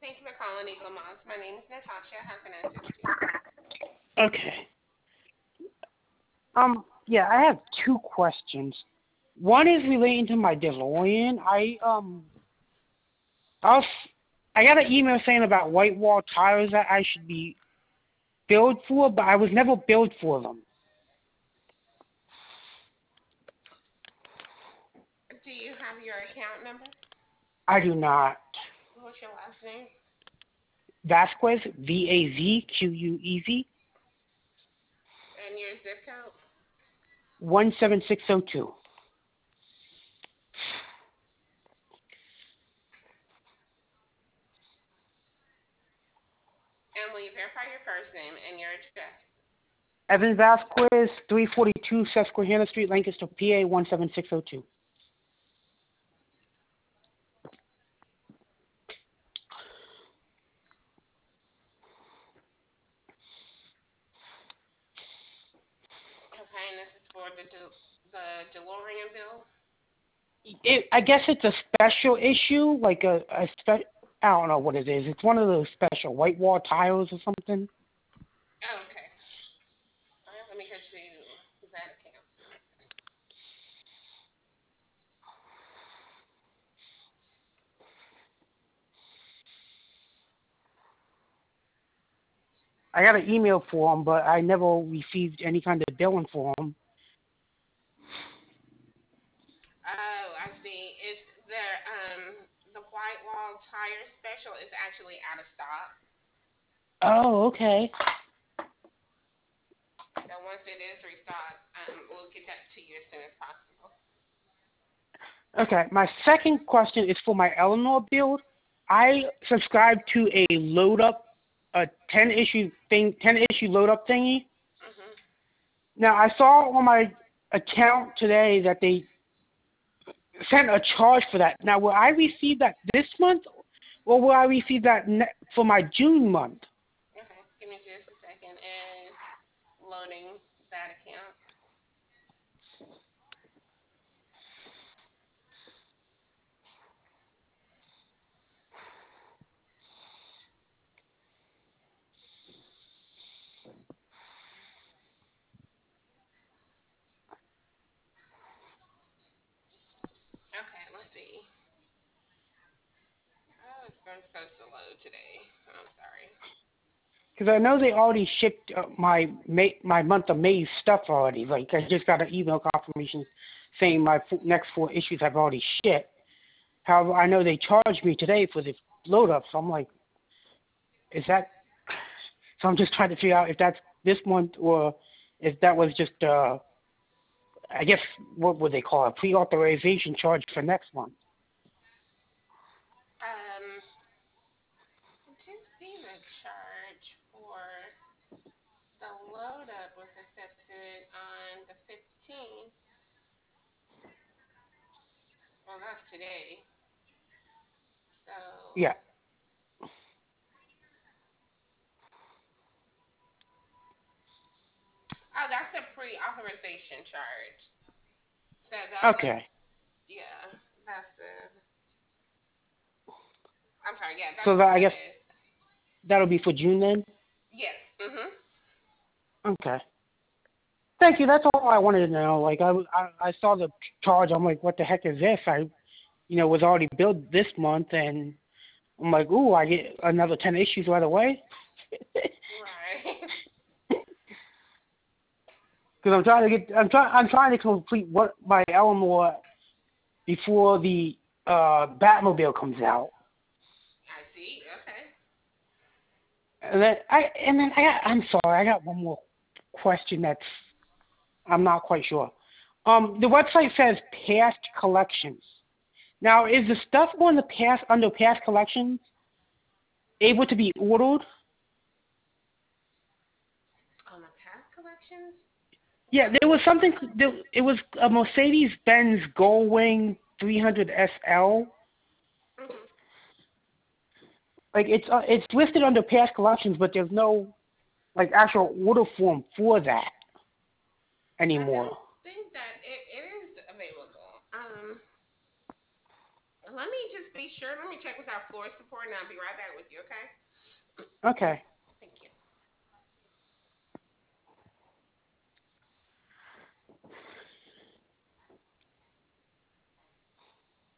Thank you for calling Eagle Moss. My name is Natasha. How can I assist you? Okay. Yeah, I have two questions. One is relating to my DeLorean. I was, I got an email saying about white wall tires that I should be billed for, but I was never billed for them. Do you have your account number? I do not. What's your last name? Vasquez, Vazquez, And your zip code? 17602. And will you verify your first name and your address? Evan Vasquez, 342 Susquehanna Street, Lancaster, PA 17602. Okay, and this is for the DeLorean bill. I guess it's a special issue, like I don't know what it is. It's one of those special white wall tiles or something. Oh, okay. All right, let me get you that account. I got an email for them, but I never received any kind of billing for them. Oh, I see. It's the white wall tire special is actually out of stock. Oh, okay. So once it is restocked, we'll get that to you as soon as possible. Okay, my second question is for my Eleanor build. I subscribe to a load up, a 10 issue load up thingy. Mhm. Now I saw on my account today that they sent a charge for that. Now will I receive that this month, or will I receive that for my June month? Okay, give me just a second. It's loading that account. Okay, let's see. Oh, it's been so slow today. I'm sorry. Because I know they already shipped my month of May stuff already. Like I just got an email confirmation saying my next 4 issues have already shipped. However, I know they charged me today for the load up, so I'm like, is that? So I'm just trying to figure out if that's this month or if that was just I guess what would they call it, a pre-authorization charge for next month. Um, I do see the charge for the load up was accepted on the 15th. Well, that's today. So, Yeah. oh, that's a pre-authorization charge. So that was, Okay. yeah, that's the. I'm sorry, yeah, So that's that what I that guess is. that'll be for June then. Yes. Mhm. Okay. Thank you. That's all I wanted to know. Like I saw the charge. I'm like, what the heck is this? Was already billed this month, and I'm like, ooh, I get another 10 issues right away. Right. Because I'm trying to complete what my Eleanor before the Batmobile comes out, I see. Okay. I'm sorry, I got one more question that's I'm not quite sure. The website says past collections. Now, is the stuff on the past under past collections able to be ordered? On the past collections. Yeah, there was something. It was a Mercedes-Benz Gullwing 300 SL. Mhm. Like it's listed under past collections, but there's no like actual order form for that I anymore. don't think that it is available. Let me just be sure. Let me check with our floor support, and I'll be right back with you. Okay. Okay.